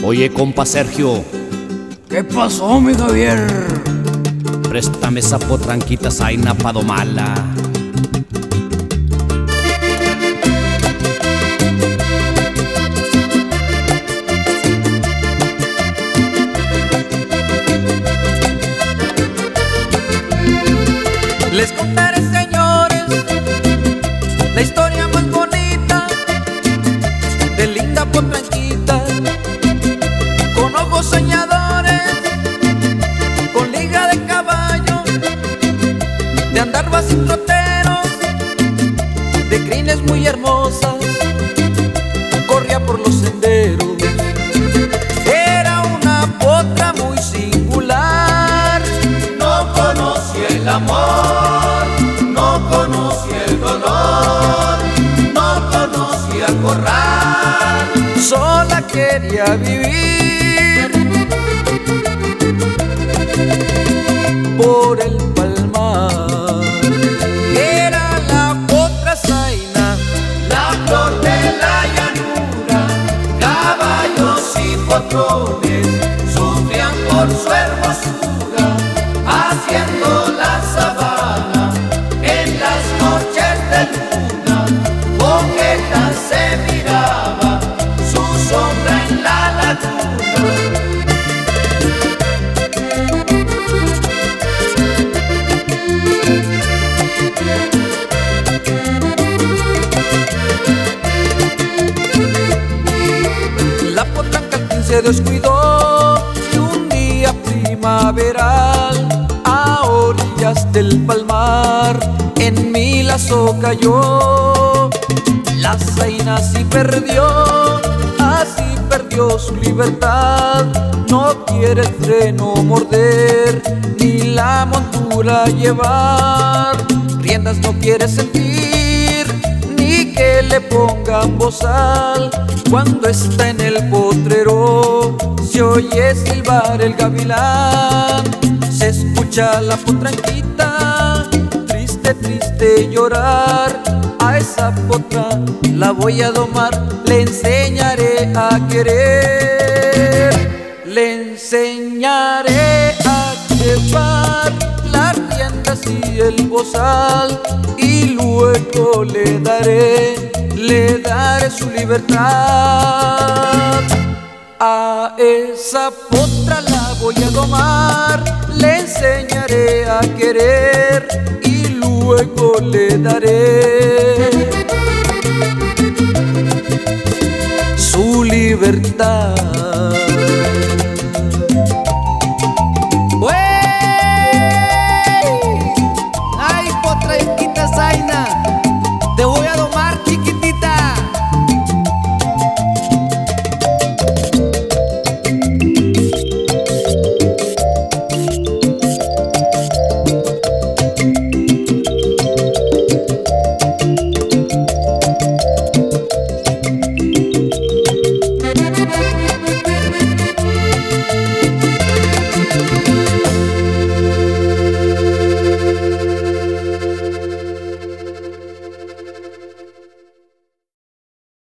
Oye, compa Sergio, ¿Qué pasó, mi Javier? préstame esa potranquita zaina pa' domarla. Les contaré, señores, la historia más bonita de linda potranquita, con ojos soñadores, con liga de caballo, de andar sin troteros, de crines muy hermosas, corría por los senderos. Era una potra muy singular, no conocía el amor, no conocía el dolor, no conocía el corral, sola quería vivir por el palmar. Era la potra zaina, la flor de la llanura, caballos y potrones sufrían por su hermosura, haciendo la sabana en las noches de luna. Con quejas se miraba su sombra en la laguna. La potranca al fin se descuidó y un día primaveral, a orillas del palmar, en mi lazo cayó. La zaina así perdió su libertad. No quiere el freno morder, ni la montura llevar. Riendas no quiere sentir, ni que le pongan bozal. Cuando está en el potrero, se oye silbar el gavilán. Se escucha la potranquita, triste, triste llorar. A esa potra la voy a domar, le enseñaré a querer. Le enseñaré a llevar las riendas y el bozal, y luego le daré su libertad. A esa potra la voy a domar, le enseñaré a querer, y luego le daré su libertad.